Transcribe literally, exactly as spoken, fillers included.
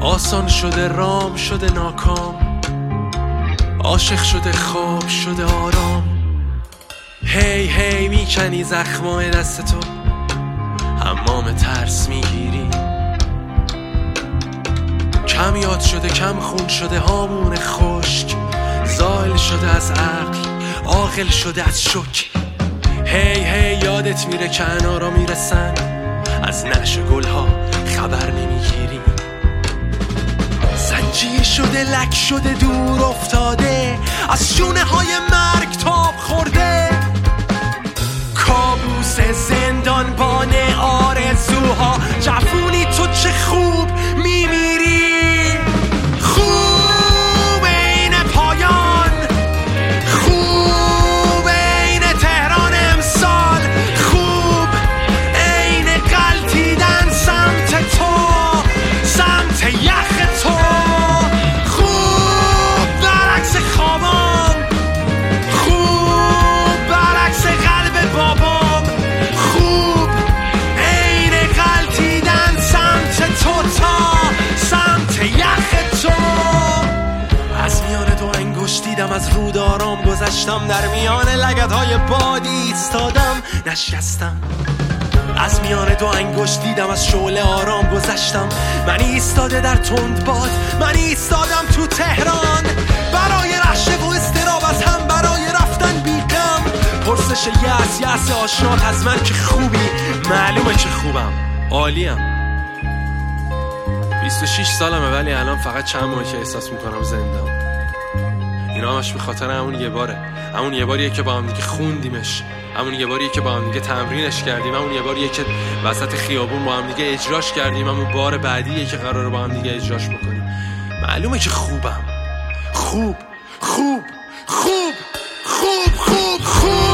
آسان شده رام شده ناکام، عاشق شده خواب شده آرام. هی هی میکنی زخمای دست تو، حمام ترس میگیری. کم یاد شده کم خون شده هامون خشک، زائل شده از عقل عاقل شده از شک. هی هی یادت میره که انارا میرسن، از نعش گلها خبر نمیگیری. زنجیر شده لک شده دور افتاده، از شونه های مرگ تاب خورده. کابوس زندانبان آرزوها، جفونی تو چه خوب میمیری. خوب این پایان، خوب این تهران امسال، خوب این غلطیدن سمت تو، سمت یخ تو. خوب برعکس خوابام، خوب برعکس قلب بابام، خوب این غلطیدن سمت تو تا سمت یخ تو. از میان دو انگشت دیدم از رود آرام گذشتم، در میان لگدهای بادی ایستادم نشستم. از میان دو انگشت دیدم از شعله آرام گذشتم، من ایستاده در تند باد، من ایستادم تو تهران. برای رشته و استراب از هم، برای رفتن بیغم. پرسش یأس یأس آشنات از من که خوبی، معلومه که خوبم، عالیم. بیست و شش سالمه ولی الان فقط چند ماه که احساس میکنم زندم. اینا همش به خاطر همون یه باره، همون یه باریه که با هم دیگه خوندیمش، همون یه باریه که با هم دیگه تمرینش کردیم، همون یه باریه که وسط خیابون با هم دیگه اجراش کردیم، همون بار بعدیه که قراره با هم دیگه اجراش بکنیم. معلومه که خوبم، خوب خوب خوب خوب خوب خوب